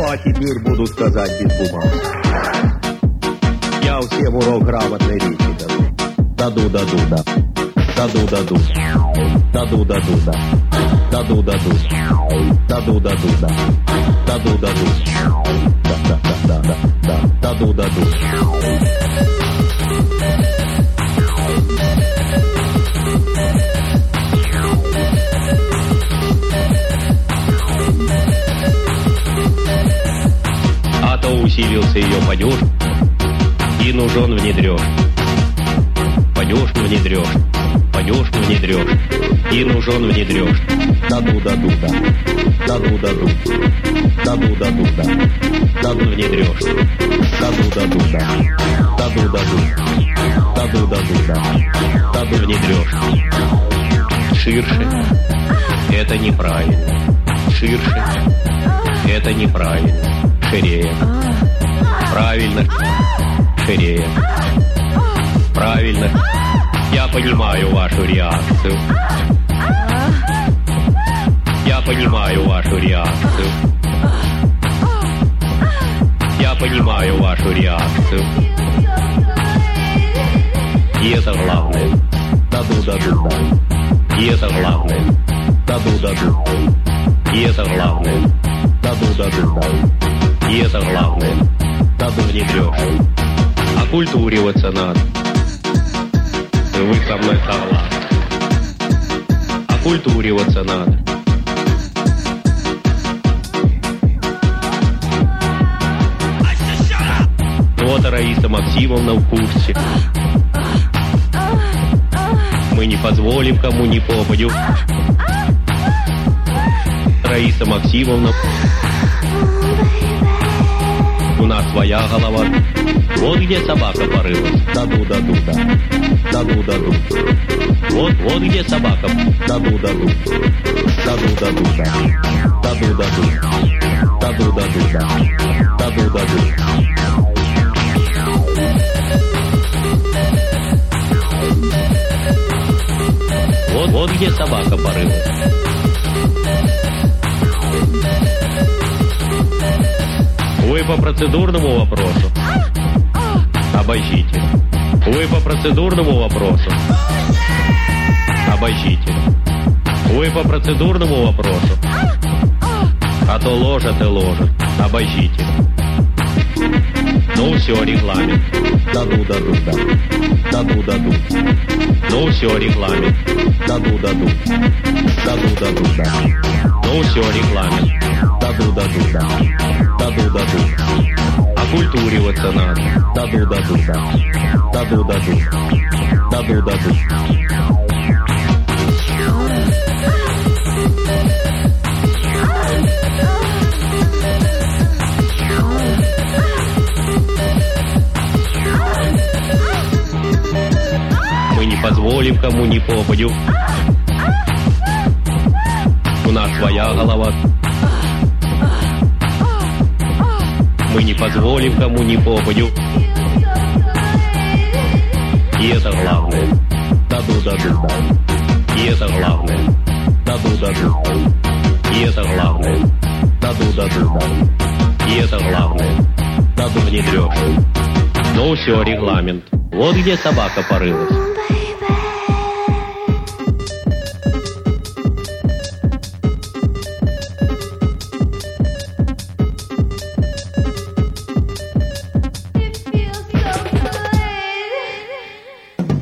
а теперь буду сказать без бумаг. Я всем урок грамотной речи даду. Даду-даду-да. Даду-даду-да. Даду-даду-да. Даду-даду-да. Даду-даду-да. Даду-даду-да. Да-да-да-да-да. Даду-даду. А то усилился ее падеж, и нужен внедрёж. Падеж внедрёж, падеж внедрёж, и нужен внедрёж. Даду-даду-да, даду-даду, даду-даду-да, даду внедрёж. Даду-даду-да, даду-даду, даду-даду-да, даду внедрёж. Ширше — это неправильно. Ширше — это неправильно. Ширее. Правильно. Ширее. Правильно. Я понимаю вашу реакцию. Я понимаю вашу реакцию. Я понимаю вашу реакцию. И это главное. Даду-даду-да. И это главное. Даду-даду. И это главное. Даду-даду-да. И это главное. Даду внедрёшь. Окультуриваться надо. Вы со мной согласны. Окультуриваться надо. Вот Раиса Максимовна в курсе. Мы не позволим кому ни попадю. Раиса Максимовна. У нас своя голова. Вот где собака порылась. Даду-даду-да. Даду-даду. Вот где собака. Даду-даду. Даду-даду-да. Даду-даду. Даду-даду-да. Даду-даду. Вот где собака порылась. Вы по процедурному вопросу? Обождите. Вы по процедурному вопросу? Обождите. Вы по процедурному вопросу? А то ложат и ложат. Обождите. Ну все, регламент. Даду-даду-да. Даду-даду. Ну все, регламент. Даду-даду. Даду-даду-да. Ну все, регламент. Даду-даду-да. Даду-даду. Окультуриваться надо. Даду-даду-да. Даду-даду. Даду-даду. Мы не позволим кому ни попадю. У нас своя голова. Мы не позволим кому ни попадю. И это главное. Даду-даду-да. И это главное. Даду-даду. И это главное. Даду-даду-да. И это главное. Даду внедрёшь. Ну все, регламент. Вот где собака порылась.